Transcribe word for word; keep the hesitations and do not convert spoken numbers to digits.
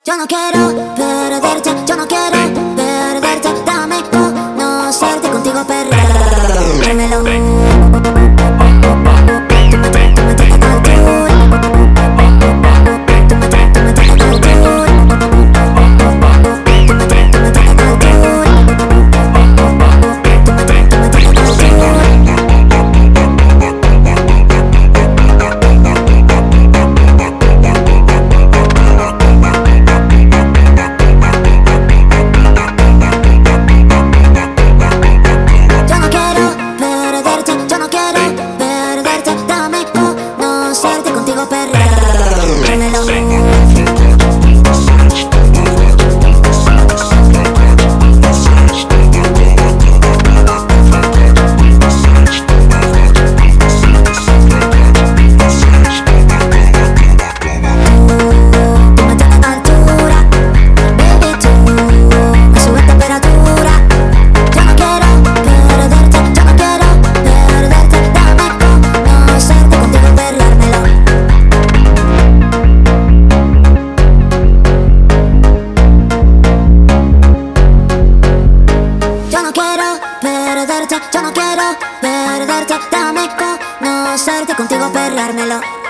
Yo no quiero perderte, yo no quiero perderte. Dame conocerte, contigo perreármelo. Yo no quiero perderte, dame conocerte, contigo perreármelo.